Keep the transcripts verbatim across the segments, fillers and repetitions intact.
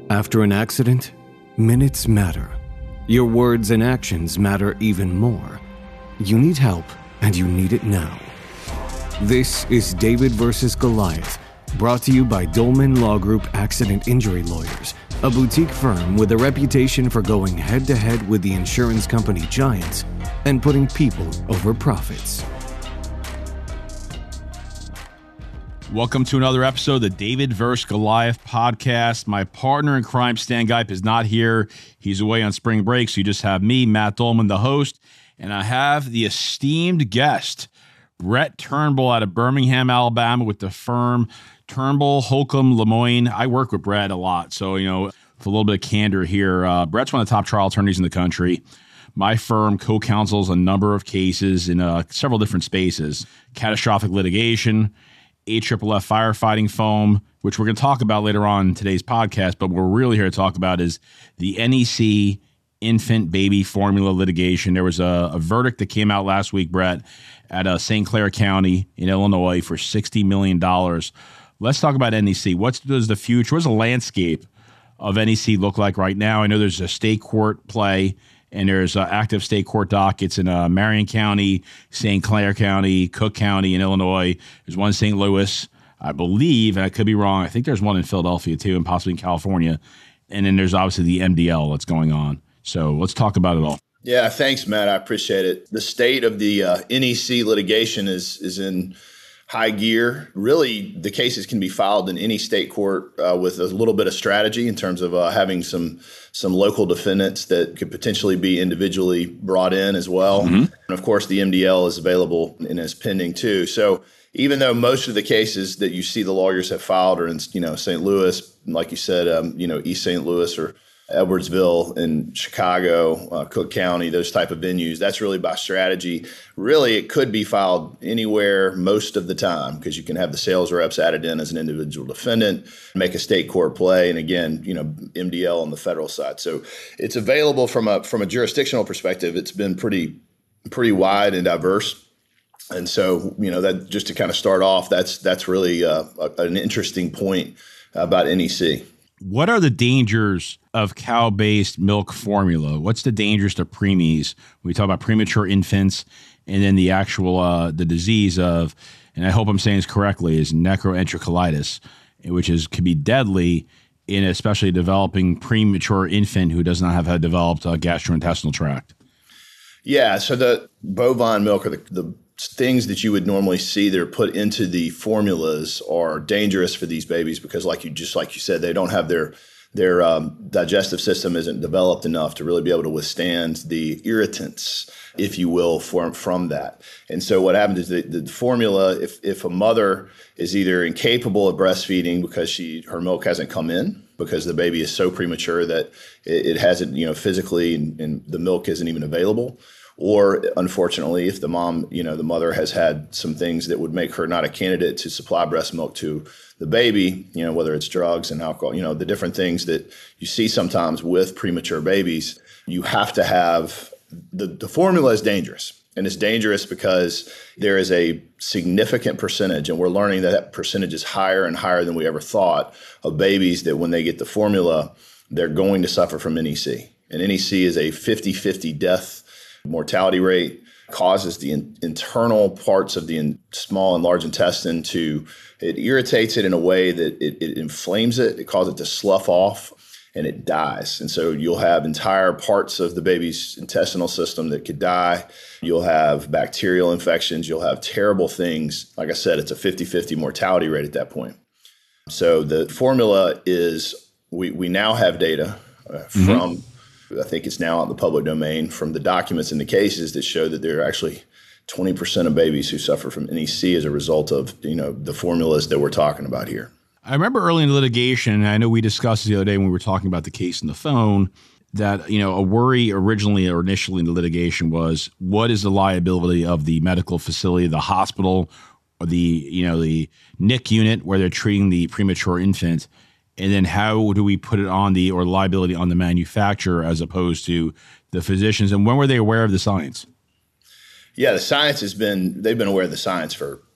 After an accident, minutes matter. Your words and actions matter even more. You need help, and you need it now. This is David versus Goliath, brought to you by Dolman Law Group Accident Injury Lawyers, a boutique firm with a reputation for going head-to-head with the insurance company giants and putting people over profits. Welcome to another episode of the David versus Goliath podcast. My partner in crime, Stan Geip, is not here. He's away on spring break, so you just have me, Matt Dolman, the host, and I have the esteemed guest, Brett Turnbull out of Birmingham, Alabama, with the firm Turnbull, Holcomb, Lemoyne. I work with Brett a lot, so, you know, for a little bit of candor here, uh, Brett's one of the top trial attorneys in the country. My firm co-counsels a number of cases in uh, several different spaces: catastrophic litigation, A F F F firefighting foam, which we're going to talk about later on in today's podcast, but what we're really here to talk about is the N E C infant baby formula litigation. There was a, a verdict that came out last week, Brett, at uh, Saint Clair County in Illinois for sixty million dollars. Let's talk about N E C. What does the future, what does the landscape of N E C look like right now? I know there's a state court play, and there's uh, active state court dockets in uh, Marion County, Saint Clair County, Cook County in Illinois. There's one in Saint Louis, I believe, and I could be wrong. I think there's one in Philadelphia too, and possibly in California. And then there's obviously the M D L that's going on. So let's talk about it all. Yeah, thanks, Matt. I appreciate it. The state of the uh, N E C litigation is is in high gear. Really, the cases can be filed in any state court uh, with a little bit of strategy in terms of uh, having some some local defendants that could potentially be individually brought in as well. Mm-hmm. And of course, the M D L is available and is pending too. So even though most of the cases that you see the lawyers have filed are in, you know, Saint Louis, like you said, um, you know, East Saint Louis or Edwardsville in Chicago, uh, Cook County, those type of venues, that's really by strategy. Really, it could be filed anywhere most of the time because you can have the sales reps added in as an individual defendant, make a state court play, and again, you know, M D L on the federal side. So it's available from a from a jurisdictional perspective. It's been pretty pretty wide and diverse. And so, you know, that just to kind of start off, that's that's really uh, a, an interesting point about N E C. What are the dangers of cow-based milk formula? What's the dangers to preemies? We talk about premature infants, and then the actual uh, the disease of, and I hope I'm saying this correctly, is necroenterocolitis, which is could be deadly in especially a developing premature infant who does not have a developed uh, gastrointestinal tract. Yeah, so the bovine milk or the, the things that you would normally see that are put into the formulas are dangerous for these babies because, like you just like you said, they don't have their their um, digestive system isn't developed enough to really be able to withstand the irritants, if you will, from from that. And so what happens is the, the formula, if if a mother is either incapable of breastfeeding because she her milk hasn't come in because the baby is so premature that it, it hasn't, you know, physically and, and the milk isn't even available. Or unfortunately, if the mom, you know, the mother has had some things that would make her not a candidate to supply breast milk to the baby, you know, whether it's drugs and alcohol, you know, the different things that you see sometimes with premature babies, you have to have the, the formula is dangerous. And it's dangerous because there is a significant percentage, and we're learning that that percentage is higher and higher than we ever thought, of babies that when they get the formula, they're going to suffer from N E C. And N E C is a fifty-fifty death mortality rate, causes the in, internal parts of the in, small and large intestine to, it irritates it in a way that it, it inflames it, it causes it to slough off, and it dies. And so you'll have entire parts of the baby's intestinal system that could die. You'll have bacterial infections. You'll have terrible things. Like I said, it's a fifty-fifty mortality rate at that point. So the formula is, we, we now have data uh, from mm-hmm. I think it's now out in the public domain from the documents and the cases that show that there are actually twenty percent of babies who suffer from N E C as a result of, you know, the formulas that we're talking about here. I remember early in the litigation, and I know we discussed the other day when we were talking about the case on the phone, that, you know, a worry originally or initially in the litigation was, what is the liability of the medical facility, the hospital, or the, you know, the N I C unit where they're treating the premature infant? And then how do we put it on the, or liability on the manufacturer as opposed to the physicians? And when were they aware of the science? Yeah, the science has been, they've been aware of the science for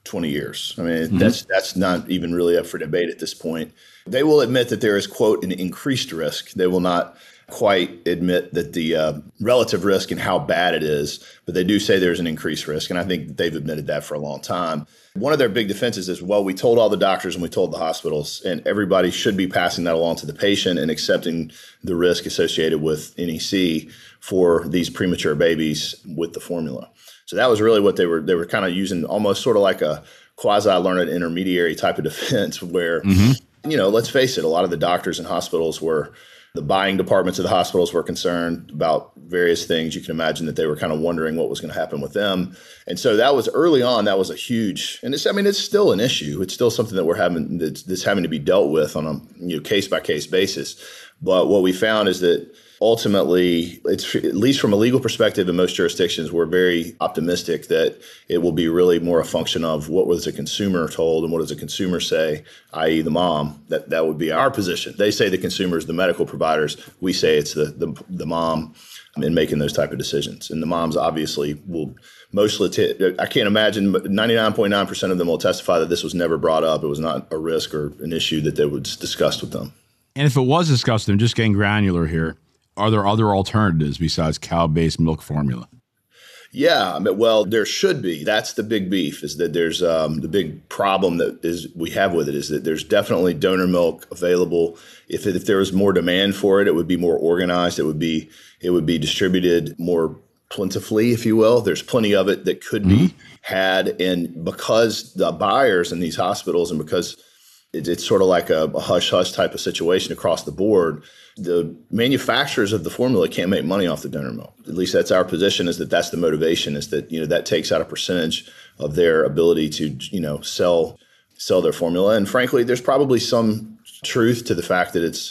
twenty years. I mean, Mm-hmm. that's that's not even really up for debate at this point. They will admit that there is, quote, an increased risk. They will not quite admit that the uh, relative risk and how bad it is, but they do say there's an increased risk. And I think they've admitted that for a long time. One of their big defenses is, well, we told all the doctors and we told the hospitals, and everybody should be passing that along to the patient and accepting the risk associated with N E C for these premature babies with the formula. So that was really what they were, they were kind of using, almost sort of like a quasi-learned intermediary type of defense where, mm-hmm. you know, let's face it, a lot of the doctors and hospitals were, the buying departments of the hospitals were concerned about various things. You can imagine that they were kind of wondering what was going to happen with them. And so that was early on, that was a huge, and it's, I mean, it's still an issue. It's still something that we're having, that's, that's having to be dealt with on a you know, case by case basis. But what we found is that ultimately, it's at least from a legal perspective in most jurisdictions, we're very optimistic that it will be really more a function of what was the consumer told and what does the consumer say, that is the mom. That that would be our position. They say the consumers, the medical providers. We say it's the the, the mom in making those type of decisions. And the moms obviously will mostly, t- I can't imagine, but ninety-nine point nine percent of them will testify that this was never brought up. It was not a risk or an issue that they was discussed with them. And if it was discussed, I'm just getting granular here. Are there other alternatives besides cow-based milk formula? Yeah, I mean, well, there should be. That's the big beef, is that there's um, the big problem that is we have with it is that there's definitely donor milk available. If it, if there was more demand for it, it would be more organized. It would be it would be distributed more plentifully, if you will. There's plenty of it that could mm-hmm. be had, and because the buyers in these hospitals, and because it, it's sort of like a, a hush-hush type of situation across the board, the manufacturers of the formula can't make money off the donor milk. At least that's our position, is that that's the motivation, is that, you know, that takes out a percentage of their ability to, you know, sell sell their formula. And frankly, there's probably some truth to the fact that it's,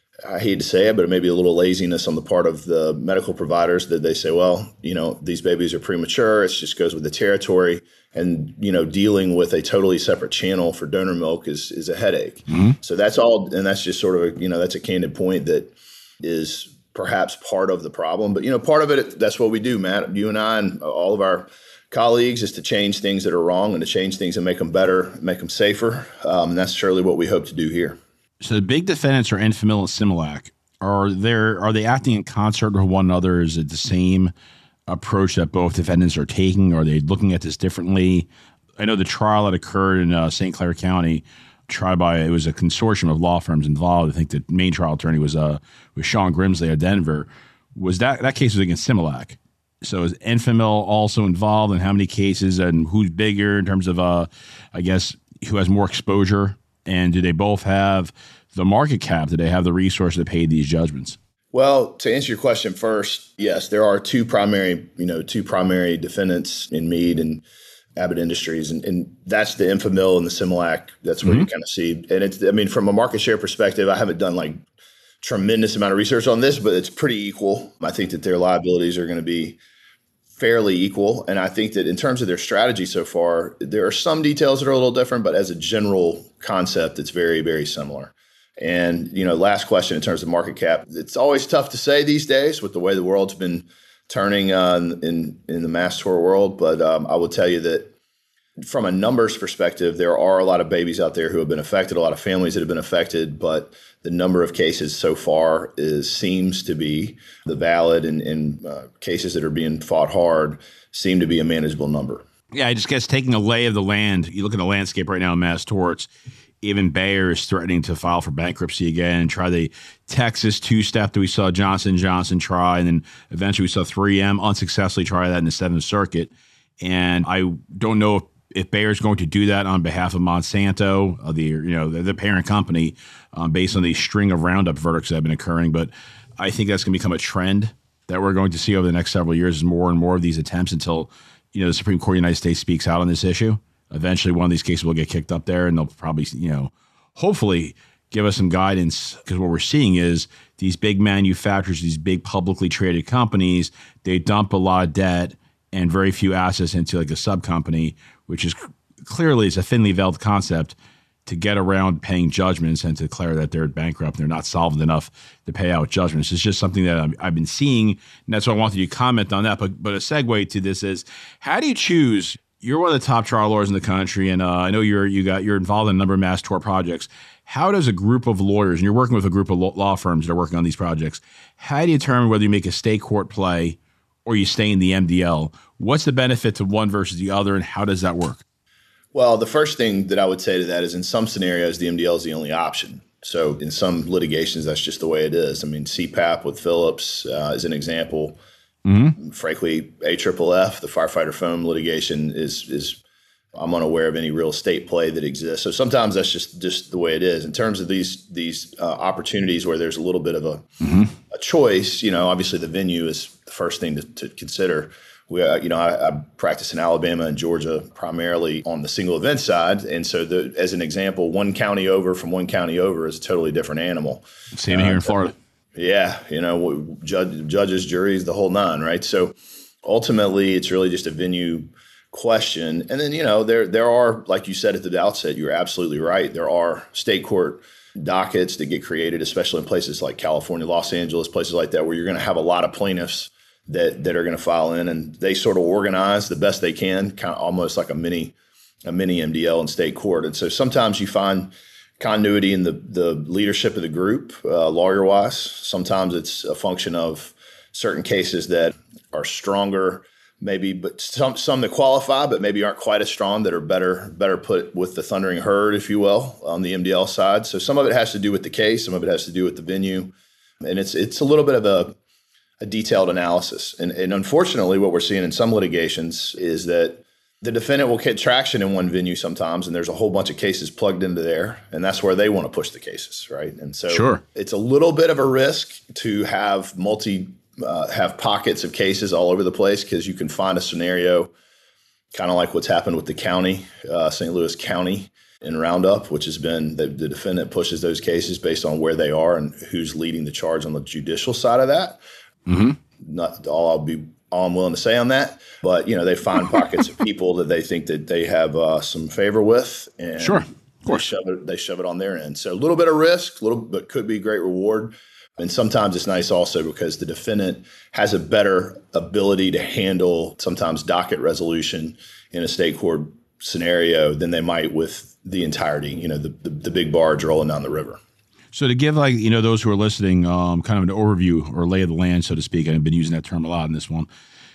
I hate to say it, but it may be a little laziness on the part of the medical providers that they say, well, you know, these babies are premature. It just goes with the territory. And, you know, dealing with a totally separate channel for donor milk is is a headache. Mm-hmm. So that's all. And that's just sort of, a, you know, that's a candid point that is perhaps part of the problem. But, you know, part of it, that's what we do, Matt. You and I and all of our colleagues, is to change things that are wrong and to change things and make them better, make them safer. Um, and that's surely what we hope to do here. So the big defendants are Enfamil and Similac. Are there are they acting in concert with one another? Is it the same approach that both defendants are taking? Are they looking at this differently? I know the trial that occurred in uh, Saint Clair County, tried by, it was a consortium of law firms involved. I think the main trial attorney was uh was Sean Grimsley of Denver. Was that that case was against Similac? So is Enfamil also involved, in how many cases, and who's bigger in terms of uh I guess who has more exposure? And do they both have the market cap? Do they have the resources to pay these judgments? Well, to answer your question first, yes, there are two primary, you know, two primary defendants in Mead and Abbott Industries, and, and that's the Enfamil and the Similac. That's where mm-hmm. you kind of see. And it's, I mean, from a market share perspective, I haven't done like tremendous amount of research on this, but it's pretty equal. I think that their liabilities are going to be fairly equal. And I think that in terms of their strategy so far, there are some details that are a little different, but as a general concept, it's very, very similar. And, you know, last question in terms of market cap, it's always tough to say these days with the way the world's been turning uh, in, in the mass tort world. But um, I will tell you that from a numbers perspective, there are a lot of babies out there who have been affected, a lot of families that have been affected, but the number of cases so far is seems to be the valid and, and uh, cases that are being fought hard seem to be a manageable number. Yeah, I just guess taking a lay of the land, you look at the landscape right now in mass torts, even Bayer is threatening to file for bankruptcy again and try the Texas two-step that we saw Johnson and Johnson try, and then eventually we saw three M unsuccessfully try that in the Seventh Circuit. And I don't know if If Bayer is going to do that on behalf of Monsanto, uh, the you know the, the parent company, um, based on the string of Roundup verdicts that have been occurring, but I think that's going to become a trend that we're going to see over the next several years, is more and more of these attempts until you know the Supreme Court of the United States speaks out on this issue. Eventually, one of these cases will get kicked up there, and they'll probably you know hopefully give us some guidance, because what we're seeing is these big manufacturers, these big publicly traded companies, they dump a lot of debt and very few assets into like a sub company, which is clearly is a thinly veiled concept to get around paying judgments and to declare that they're bankrupt and they're not solvent enough to pay out judgments. It's just something that I've been seeing, and that's why I wanted you to comment on that. But but a segue to this is, how do you choose You're one of the top trial lawyers in the country, and uh, I know you're you got you're involved in a number of mass tort projects. How does a group of lawyers, and you're working with a group of law firms that are working on these projects, how do you determine whether you make a state court play or you stay in the M D L? What's the benefit to one versus the other, and how does that work? Well, the first thing that I would say to that is in some scenarios, the M D L is the only option. So in some litigations, that's just the way it is. I mean, C PAP with Phillips uh, is an example. Mm-hmm. Frankly, A F F F, the firefighter foam litigation is, is I'm unaware of any real state play that exists. So sometimes that's just, just the way it is. In terms of these these uh, opportunities where there's a little bit of a, mm-hmm. a choice, you know, obviously the venue is the first thing to, to consider. We, uh, you know, I, I practice in Alabama and Georgia primarily on the single event side. And so the, as an example, one county over from one county over is a totally different animal. Same uh, here in Florida. Yeah. You know, judge, judges, juries, the whole nine, right? So ultimately it's really just a venue question. And then, you know, there, there are, like you said at the outset, you're absolutely right. There are state court dockets that get created, especially in places like California, Los Angeles, places like that, where you're going to have a lot of plaintiffs that that are going to file in, and they sort of organize the best they can, kind of almost like a mini a mini M D L in state court. And so sometimes you find continuity in the the leadership of the group, uh, lawyer wise. Sometimes it's a function of certain cases that are stronger, maybe, but some some that qualify, but maybe aren't quite as strong, that are better better put with the thundering herd, if you will, on the M D L side. So some of it has to do with the case, some of it has to do with the venue, and it's it's a little bit of a a detailed analysis. And, and unfortunately, what we're seeing in some litigations is that the defendant will get traction in one venue sometimes, and there's a whole bunch of cases plugged into there, and that's where they want to push the cases, right? And so sure. It's a little bit of a risk to have multi, uh, have pockets of cases all over the place, because you can find a scenario kind of like what's happened with the county, uh, Saint Louis County in Roundup, which has been the, the defendant pushes those cases based on where they are and who's leading the charge on the judicial side of that. Mm-hmm. Not all I'll be all I'm willing to say on that, but you know, they find pockets of people that they think that they have uh, some favor with, and sure, of course, they shove it, they shove it on their end. So a little bit of risk, a little, but could be great reward. And sometimes it's nice also because the defendant has a better ability to handle sometimes docket resolution in a state court scenario than they might with the entirety, you know, the the, the big barge rolling down the river. So to give, like, you know, those who are listening, um, kind of an overview or lay of the land, so to speak, I've been using that term a lot in this one.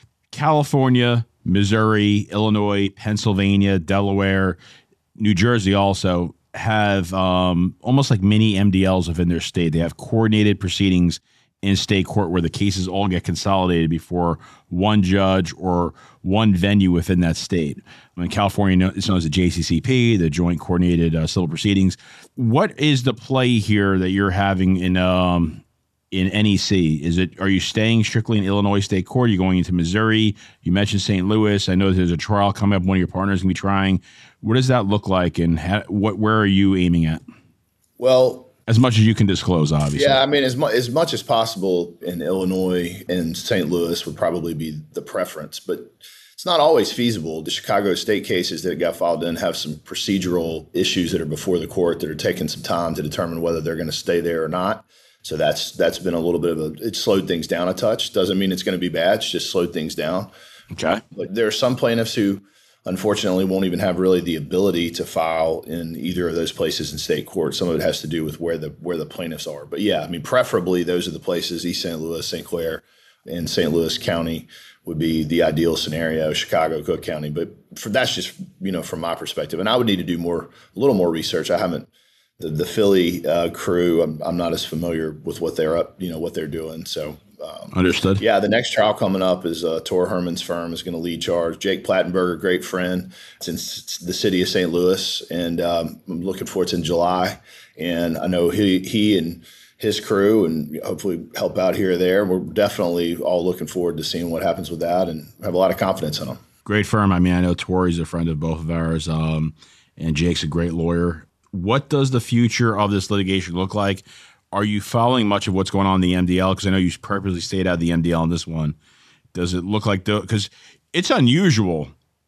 California, Missouri, Illinois, Pennsylvania, Delaware, New Jersey also have um, almost like mini M D Ls within their state. They have coordinated proceedings in state court where the cases all get consolidated before one judge or one venue within that state. I mean, California is known as the J C C P, the Joint Coordinated uh, Civil Proceedings. What is the play here that you're having in um, in N E C? Is it, are you staying strictly in Illinois State Court? Are you going into Missouri? You mentioned Saint Louis. I know there's a trial coming up. One of your partners is going to be trying. What does that look like, and how, what where are you aiming at? Well, as much as you can disclose, obviously. Yeah, I mean, as, mu- as much as possible in Illinois and Saint Louis would probably be the preference, but it's not always feasible. The Chicago state cases that got filed in have some procedural issues that are before the court that are taking some time to determine whether they're going to stay there or not. So that's that's been a little bit of a, it slowed things down a touch. Doesn't mean it's going to be bad. It's just slowed things down. Okay. But there are some plaintiffs who unfortunately won't even have really the ability to file in either of those places in state court. Some of it has to do with where the where the plaintiffs are. But yeah, I mean, preferably those are the places, East Saint Louis, Saint Clair, and Saint Louis County would be the ideal scenario, Chicago, Cook County. But for that's just, you know, from my perspective. And I would need to do more, a little more research. I haven't, the, the Philly uh, crew, I'm, I'm not as familiar with what they're up, you know, what they're doing. So Um, Understood. Yeah, the next trial coming up is uh, Tor Herman's firm is going to lead charge. Jake Plattenberger, great friend, it's in the city of Saint Louis, and um, I'm looking forward to it in July. And I know he he and his crew, and hopefully help out here or there. We're definitely all looking forward to seeing what happens with that, and have a lot of confidence in them. Great firm. I mean, I know Tori's a friend of both of ours, um, and Jake's a great lawyer. What does the future of this litigation look like? Are you following much of what's going on in the M D L? Because I know you purposely stayed out of the M D L on this one. Does it look like the – because it's unusual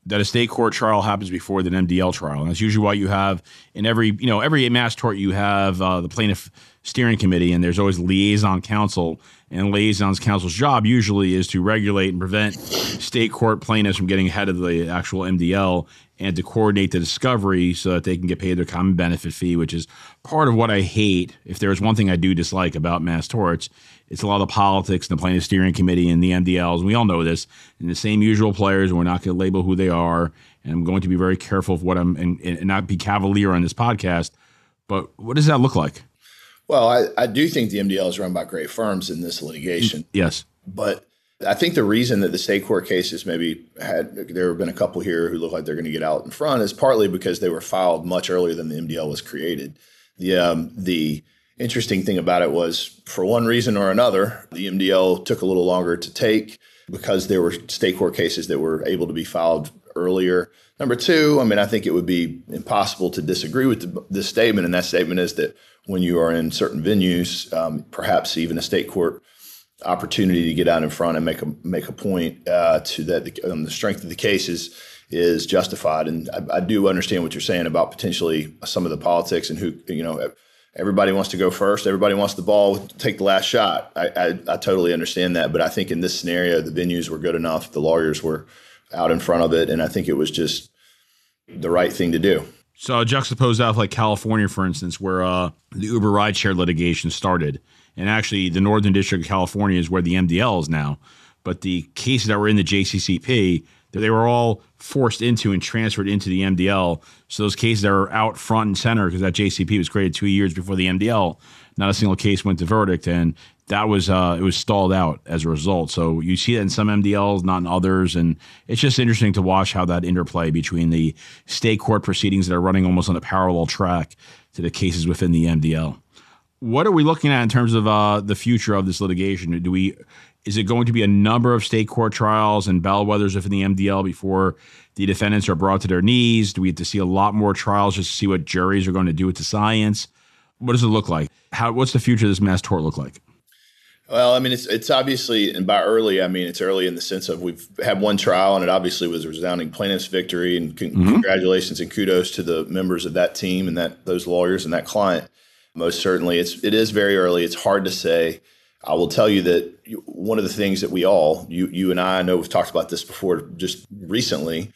that a state court trial happens before the M D L trial. And that's usually why you have in every, you know, every mass tort, you have uh, the plaintiff steering committee, and there's always liaison counsel. And liaison counsel's job usually is to regulate and prevent state court plaintiffs from getting ahead of the actual M D L and to coordinate the discovery so that they can get paid their common benefit fee, which is part of what I hate. If there's one thing I do dislike about mass torts, it's a lot of the politics in the plaintiff steering committee and the M D Ls. And we all know this. And the same usual players, and we're not going to label who they are. And I'm going to be very careful of what I'm and, and not be cavalier on this podcast. But what does that look like? Well, I, I do think the M D L is run by great firms in this litigation. Yes. But I think the reason that the state court cases maybe had, there have been a couple here who look like they're going to get out in front is partly because they were filed much earlier than the M D L was created. The um, the interesting thing about it was, for one reason or another, the M D L took a little longer to take because there were state court cases that were able to be filed earlier. Number two, I mean, I think it would be impossible to disagree with the, this statement, and that statement is that when you are in certain venues, um, perhaps even a state court opportunity to get out in front and make a make a point uh, to that the, um, the strength of the cases is justified. And I, I do understand what you're saying about potentially some of the politics and who, you know, everybody wants to go first. Everybody wants the ball, take the last shot. I, I, I totally understand that. But I think in this scenario, the venues were good enough. The lawyers were out in front of it. And I think it was just the right thing to do. So juxtapose that with like California, for instance, where uh, the Uber rideshare litigation started. And actually, the Northern District of California is where the M D L is now. But the cases that were in the J C C P, they were all forced into and transferred into the M D L. So those cases that are out front and center, because that J C P was created two years before the M D L, not a single case went to verdict. And that was uh, it was stalled out as a result. So you see that in some M D Ls, not in others. And it's just interesting to watch how that interplay between the state court proceedings that are running almost on a parallel track to the cases within the M D L. What are we looking at in terms of uh, the future of this litigation? Do we is it going to be a number of state court trials and bellwethers within the M D L before the defendants are brought to their knees? Do we have to see a lot more trials just to see what juries are going to do with the science? What does it look like? How what's the future of this mass tort look like? Well, I mean, it's it's obviously, and by early, I mean, it's early in the sense of we've had one trial, and it obviously was a resounding plaintiff's victory, and con- mm-hmm. congratulations and kudos to the members of that team and that those lawyers and that client. Most certainly, it's it is very early. It's hard to say. I will tell you that you, one of the things that we all, you you and I, I know we've talked about this before just recently,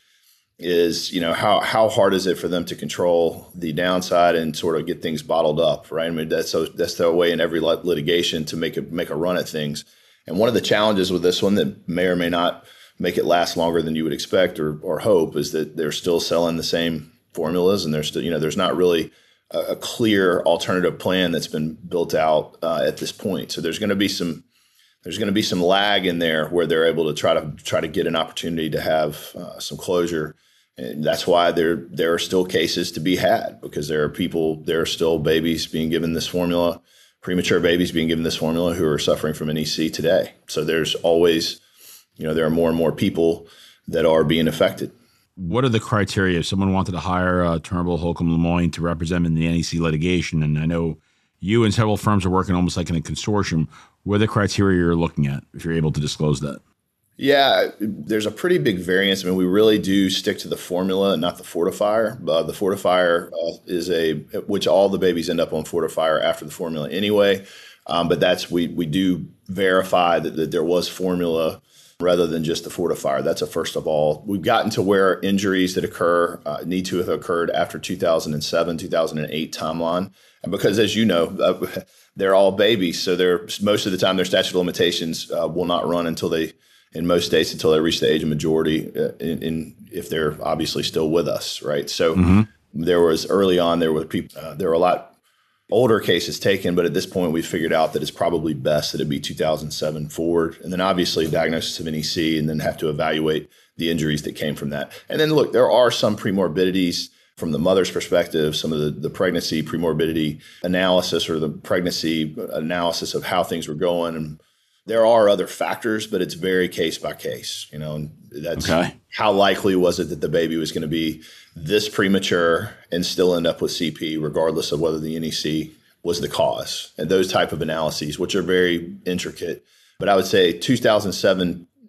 is, you know, how how hard is it for them to control the downside and sort of get things bottled up, right? I mean, that's so that's their way in every litigation to make a make a run at things. And one of the challenges with this one that may or may not make it last longer than you would expect or or hope is that they're still selling the same formulas, and there's still, you know, there's not really a, a clear alternative plan that's been built out uh, at this point. So there's going to be some there's going to be some lag in there where they're able to try to try to get an opportunity to have uh, some closure. And that's why there there are still cases to be had, because there are people, there are still babies being given this formula, premature babies being given this formula who are suffering from N E C today. So there's always, you know, there are more and more people that are being affected. What are the criteria if someone wanted to hire uh, Turnbull, Holcomb, Lemoyne to represent them in the N E C litigation? And I know you and several firms are working almost like in a consortium. What are the criteria you're looking at, if you're able to disclose that? Yeah, there's a pretty big variance. I mean, we really do stick to the formula and not the fortifier. Uh, the fortifier uh, is a, which all the babies end up on fortifier after the formula anyway. Um, but that's, we we do verify that, that there was formula rather than just the fortifier. That's a first of all. We've gotten to where injuries that occur uh, need to have occurred after two thousand seven, two thousand eight timeline. And because, as you know, uh, they're all babies. So they're, most of the time their statute of limitations uh, will not run until they, in most states, until they reach the age of majority, uh, in, in if they're obviously still with us, right? So mm-hmm. there was early on, there were people, uh, there were a lot older cases taken, but at this point, we figured out that it's probably best that it be two thousand seven forward, and then obviously diagnosis of N E C, and then have to evaluate the injuries that came from that. And then look, there are some premorbidities from the mother's perspective, some of the, the pregnancy premorbidity analysis or the pregnancy analysis of how things were going, and there are other factors, but it's very case by case, you know, and that's okay. How likely was it that the baby was going to be this premature and still end up with C P, regardless of whether the N E C was the cause, and those type of analyses, which are very intricate. But I would say two thousand seven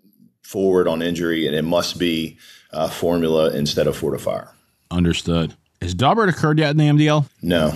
forward on injury, and it must be uh, formula instead of Fortifire. Understood. Has Daubert occurred yet in the M D L? No.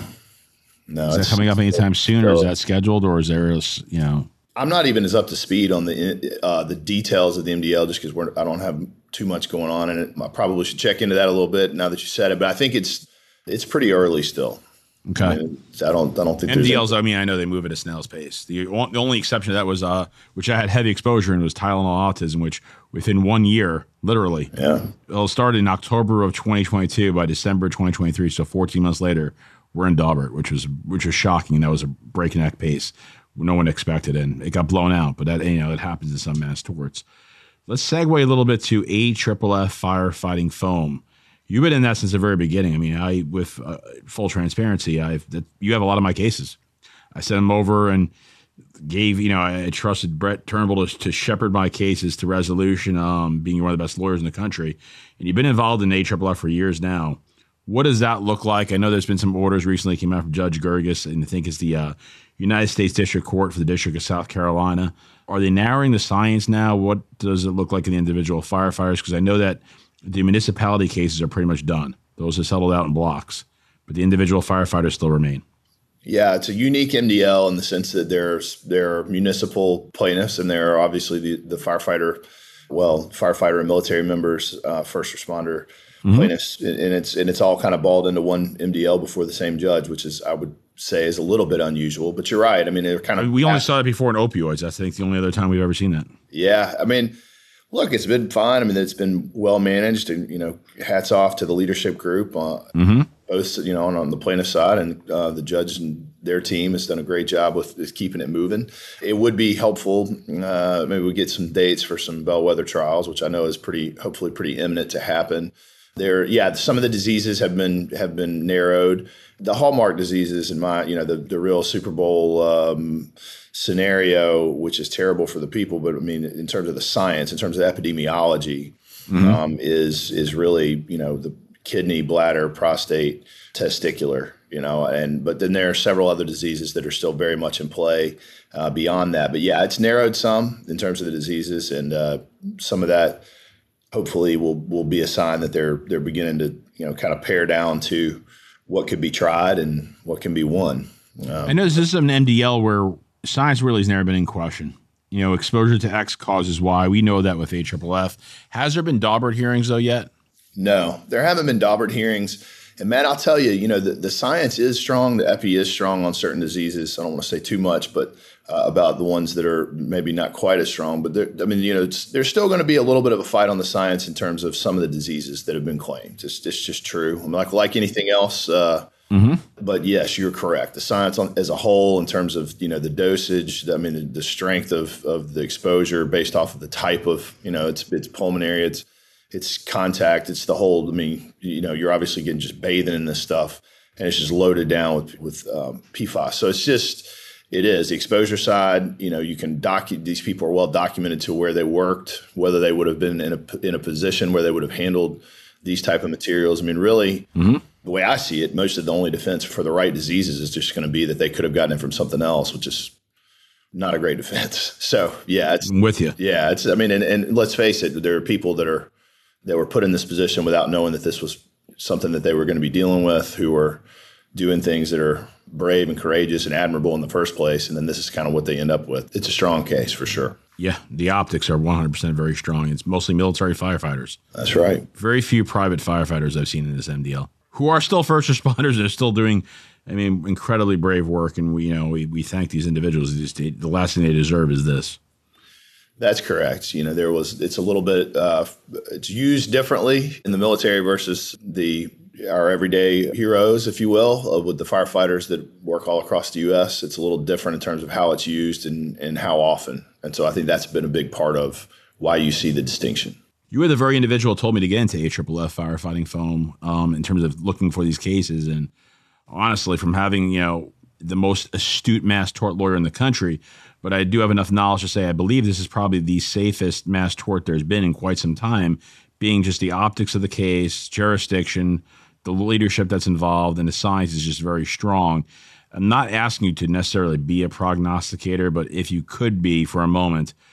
No. Is that coming up anytime soon, or is that scheduled, or is there, you know? I'm not even as up to speed on the uh, the details of the M D L just because I don't have too much going on in it. I probably should check into that a little bit now that you said it, but I think it's it's pretty early still. Okay. I, mean, I don't I don't think M D Ls. Any- I mean, I know they move at a snail's pace. The, the only exception to that was, uh, which I had heavy exposure in, was Tylenol autism, which within one year, literally, yeah, it'll start in October of twenty twenty-two. By December twenty twenty-three, so fourteen months later, we're in Daubert, which was which was shocking. That was a breakneck pace. No one expected it, and it got blown out. But that, you know, it happens in some mass torts. Let's segue a little bit to A F F F firefighting foam. You've been in that since the very beginning. I mean, I, with uh, full transparency, I've that, you have a lot of my cases. I sent them over and gave, you know, I trusted Brett Turnbull to, to shepherd my cases to resolution, um, being one of the best lawyers in the country. And you've been involved in A F F F for years now. What does that look like? I know there's been some orders recently came out from Judge Gerges, and I think it's the uh, United States District Court for the District of South Carolina. Are they narrowing the science now? What does it look like in the individual firefighters? Because I know that the municipality cases are pretty much done. Those are settled out in blocks, but the individual firefighters still remain. Yeah, it's a unique M D L in the sense that there's there are municipal plaintiffs, and there are obviously the, the firefighter, well, firefighter and military members, uh, first responder mm-hmm. plaintiffs, and it's and it's all kind of balled into one M D L before the same judge, which is, I would say, is a little bit unusual. But you're right. I mean, they're kind of. We only saw it before in opioids. I think the only other time we've ever seen that. Yeah, I mean. Look, it's been fine. I mean, it's been well managed, and you know, hats off to the leadership group, uh, mm-hmm. both you know on, on the plaintiff side, and uh, the judge and their team has done a great job with, with keeping it moving. It would be helpful. Uh, maybe we get some dates for some bellwether trials, which I know is pretty, hopefully, pretty imminent to happen. There, yeah, some of the diseases have been have been narrowed. The hallmark diseases, in my, you know, the the real Super Bowl um, scenario, which is terrible for the people, but I mean, in terms of the science, in terms of epidemiology, mm-hmm. um, is is really, you know, the kidney, bladder, prostate, testicular, you know, and but then there are several other diseases that are still very much in play uh, beyond that. But yeah, it's narrowed some in terms of the diseases, and uh, some of that hopefully will will be a sign that they're they're beginning to, you know, kind of pare down to what could be tried and what can be won. Um, I know this is an M D L where science really has never been in question. You know, exposure to X causes Y. We know that with A F F F. Has there been Daubert hearings, though, yet? No, there haven't been Daubert hearings. And, Matt, I'll tell you, you know, the, the science is strong. The epi is strong on certain diseases. I don't want to say too much, but uh, about the ones that are maybe not quite as strong. But, I mean, you know, it's, there's still going to be a little bit of a fight on the science in terms of some of the diseases that have been claimed. It's, it's just true. I mean, like, like anything else, uh, mm-hmm. But yes, you're correct. The science on, as a whole, in terms of, you know, the dosage, I mean, the, the strength of of the exposure based off of the type of, you know, it's it's pulmonary, it's it's contact, it's the whole. I mean, you know, you're obviously getting just bathing in this stuff, and it's just loaded down with with um, P F A S. So it's just it is the exposure side. You know, you can docu- these people are well documented to where they worked, whether they would have been in a in a position where they would have handled these type of materials. I mean, really. Mm-hmm. The way I see it, most of the only defense for the right diseases is just going to be that they could have gotten it from something else, which is not a great defense. So, yeah, it's I'm with you. Yeah, it's. I mean, and, and let's face it, there are people that are that were put in this position without knowing that this was something that they were going to be dealing with, who were doing things that are brave and courageous and admirable in the first place, and then this is kind of what they end up with. It's a strong case for sure. Yeah, the optics are one hundred percent very strong. It's mostly military firefighters. That's right. Very few private firefighters I've seen in this M D L. Who are still first responders and are still doing, I mean, incredibly brave work. And we, you know, we, we thank these individuals. Just, the last thing they deserve is this. That's correct. You know, there was, it's a little bit, uh, it's used differently in the military versus the, our everyday heroes, if you will, uh, with the firefighters that work all across the U S. It's a little different in terms of how it's used and, and how often. And so I think that's been a big part of why you see the distinction. You were the very individual who told me to get into A F F F firefighting foam um, in terms of looking for these cases. And honestly, from having, you know, the most astute mass tort lawyer in the country, but I do have enough knowledge to say I believe this is probably the safest mass tort there's been in quite some time, being just the optics of the case, jurisdiction, the leadership that's involved, and the science is just very strong. I'm not asking you to necessarily be a prognosticator, but if you could be for a moment,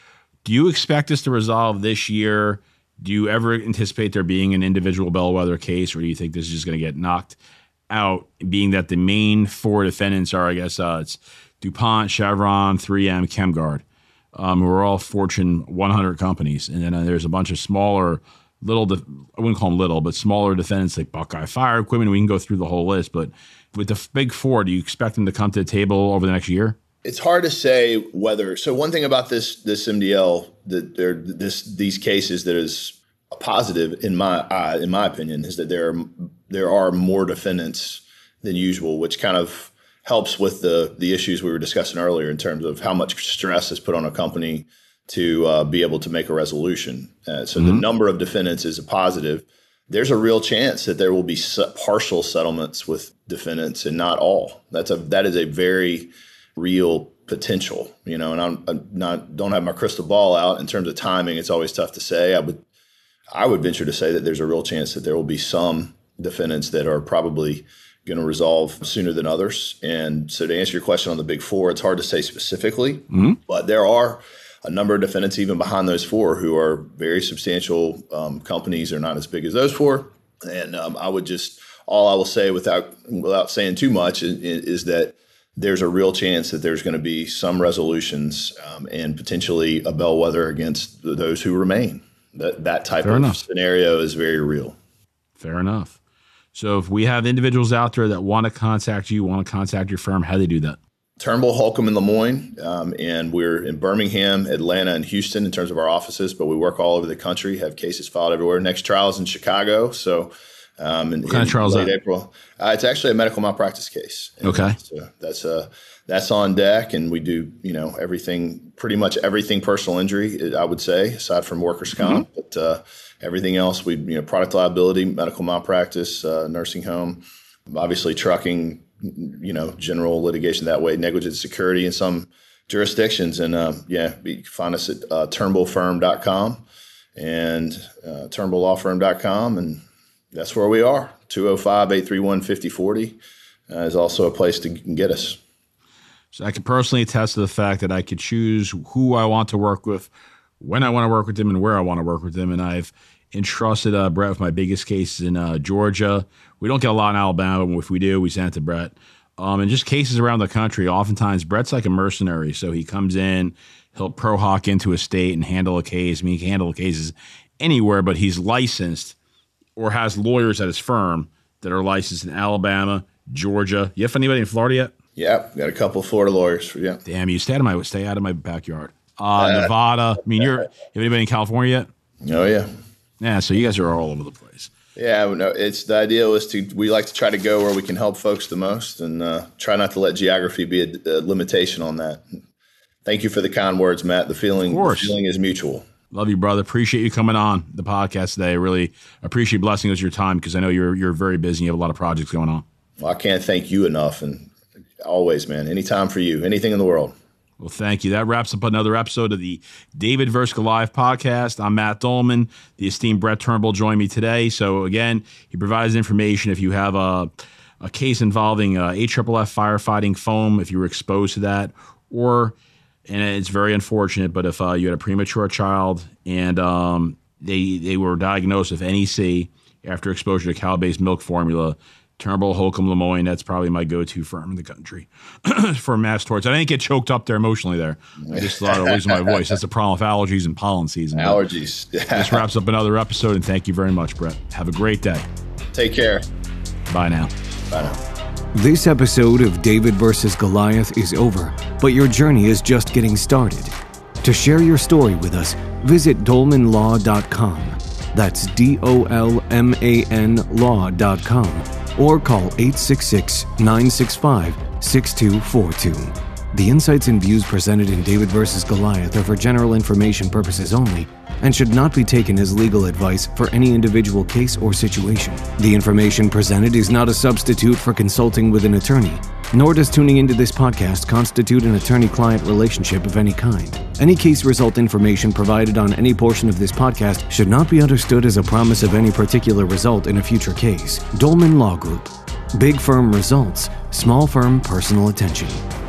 Do you expect this to resolve this year? Do you ever anticipate there being an individual bellwether case, or do you think this is just going to get knocked out, being that the main four defendants are, I guess, uh, it's DuPont, Chevron, three M, ChemGuard, um, who are all Fortune one hundred companies. And then uh, there's a bunch of smaller, little, de- I wouldn't call them little, but smaller defendants like Buckeye Fire Equipment. We can go through the whole list. But with the big four, do you expect them to come to the table over the next year? It's hard to say whether. So one thing about this this M D L, that there this these cases that is a positive in my uh, in my opinion, is that there are, there are more defendants than usual, which kind of helps with the the issues we were discussing earlier in terms of how much stress is put on a company to uh, be able to make a resolution. Uh, so mm-hmm. the number of defendants is a positive. There's a real chance that there will be partial settlements with defendants and not all. That's a that is a very real potential, you know, and I'm, I'm not don't have my crystal ball out in terms of timing. It's always tough to say. I would I would venture to say that there's a real chance that there will be some defendants that are probably going to resolve sooner than others. And so to answer your question on the big four, it's hard to say specifically, mm-hmm. but there are a number of defendants even behind those four who are very substantial um, companies. Are not as big as those four. And um, I would just, all I will say without without saying too much is, is that there's a real chance that there's going to be some resolutions um, and potentially a bellwether against those who remain. That that type Fair of enough. Scenario is very real. Fair enough. So if we have individuals out there that want to contact you, want to contact your firm, how do they do that? Turnbull, Holcomb, and Lemoyne, um, and we're in Birmingham, Atlanta, and Houston in terms of our offices, but we work all over the country, have cases filed everywhere. Next trial is in Chicago, so um, in, what kind in of trial is late that? April. Uh, it's actually a medical malpractice case. And okay, so that's uh, that's on deck, and we do you know everything, pretty much everything personal injury, I would say, aside from workers' comp, mm-hmm. but uh, everything else we you know product liability, medical malpractice, uh, nursing home, obviously trucking. You know, general litigation that way, negligent security in some jurisdictions. And uh, yeah, you can find us at uh, turnbull firm dot com and uh, turnbull law firm dot com. And that's where we are. two oh five, eight three one, five oh four oh uh, is also a place to get us. So I can personally attest to the fact that I could choose who I want to work with, when I want to work with them, and where I want to work with them. And I've entrusted uh, Brett with my biggest cases in uh, Georgia. We don't get a lot in Alabama, but if we do, we send it to Brett. Um, and just cases around the country. Oftentimes, Brett's like a mercenary. So he comes in, he'll pro hoc into a state and handle a case. I mean, he can handle cases anywhere, but he's licensed or has lawyers at his firm that are licensed in Alabama, Georgia. You have anybody in Florida yet? Yeah, got a couple of Florida lawyers. Yeah. Damn, you stay out of my stay out of my backyard. Uh, uh, Nevada. I mean, you're. You have anybody in California yet? Oh yeah. Yeah, so you guys are all over the place. Yeah, no, it's the ideal is to we like to try to go where we can help folks the most, and uh, try not to let geography be a, a limitation on that. Thank you for the kind words, Matt. The feeling, the feeling is mutual. Love you, brother. Appreciate you coming on the podcast today. I really appreciate blessing us with your time because I know you're you're very busy. You have a lot of projects going on. Well, I can't thank you enough, and always, man. Anytime for you, anything in the world. Well, thank you. That wraps up another episode of the David versus. Goliath podcast. I'm Matt Dolman. The esteemed Brett Turnbull joined me today. So again, he provides information if you have a, a case involving uh, A F F F firefighting foam, if you were exposed to that, or, and it's very unfortunate, but if uh, you had a premature child and um, they they were diagnosed with N E C after exposure to cow-based milk formula, Turnbull, Holcomb, Lemoyne, that's probably my go-to firm in the country for mass torts. I didn't get choked up there emotionally there. I just thought I was losing my voice. That's the problem with allergies and pollen season. Allergies. This wraps up another episode, and thank you very much, Brett. Have a great day. Take care. Bye now. Bye now. This episode of David versus. Goliath is over, but your journey is just getting started. To share your story with us, visit dolman law dot com. That's D O L M A N law dot com. Or call eight six six, nine six five, six two four two. The insights and views presented in David versus. Goliath are for general information purposes only and should not be taken as legal advice for any individual case or situation. The information presented is not a substitute for consulting with an attorney, nor does tuning into this podcast constitute an attorney-client relationship of any kind. Any case result information provided on any portion of this podcast should not be understood as a promise of any particular result in a future case. Dolman Law Group. Big firm results, small firm personal attention.